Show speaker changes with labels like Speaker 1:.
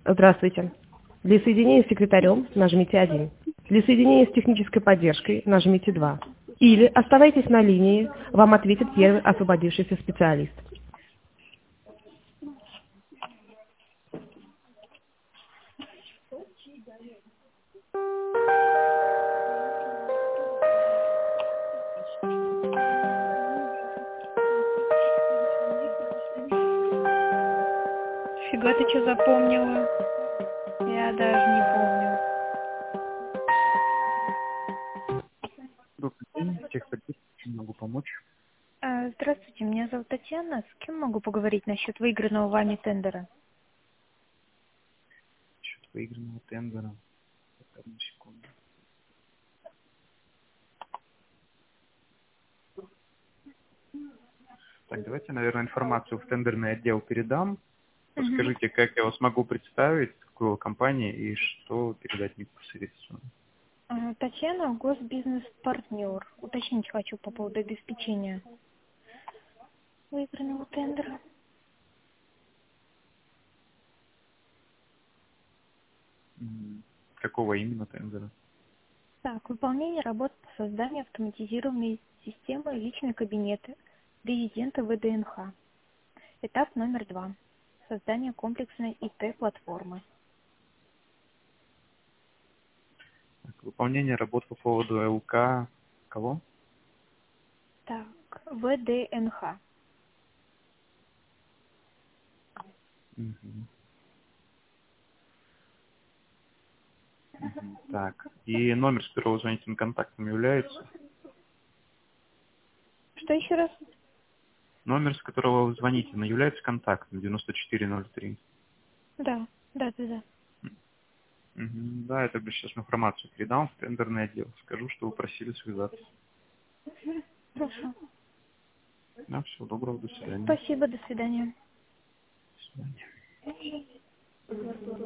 Speaker 1: Здравствуйте. Для соединения с секретарем нажмите 1. Для соединения с технической поддержкой нажмите 2. Или оставайтесь на линии, вам ответит первый освободившийся специалист.
Speaker 2: Фига ты что запомнила? Я даже не помню.
Speaker 3: Добрый день, техподдержка, чем могу помочь?
Speaker 2: Здравствуйте, меня зовут Татьяна. С кем могу поговорить насчет выигранного вами тендера?
Speaker 3: Счет выигранного тендера. Одну секунду. Так, давайте, наверное, информацию в тендерный отдел передам.
Speaker 2: Угу.
Speaker 3: Подскажите, как я вас могу представить, какую компанию и что передать непосредственно.
Speaker 2: Татьяна, госбизнес-партнер. Уточнить хочу по поводу обеспечения выигранного тендера.
Speaker 3: Какого именно тендера?
Speaker 2: Так, выполнение работ по созданию автоматизированной системы личные кабинеты резидента ВДНХ. Этап номер 2. Создание комплексной ИТ-платформы.
Speaker 3: Так, выполнение работ по поводу ЛК. Кого?
Speaker 2: Так, ВДНХ.
Speaker 3: Мгм. Так, и номер, с которого вы звоните, контактом является?
Speaker 2: Что еще раз?
Speaker 3: Номер, с которого вы звоните, он является контактом 9403.
Speaker 2: Да, да.
Speaker 3: Да, я тогда сейчас информацию передам в тендерный отдел. Скажу, что вы просили связаться.
Speaker 2: Хорошо.
Speaker 3: Да, всего доброго, до свидания.
Speaker 2: Спасибо, до свидания.
Speaker 3: До свидания.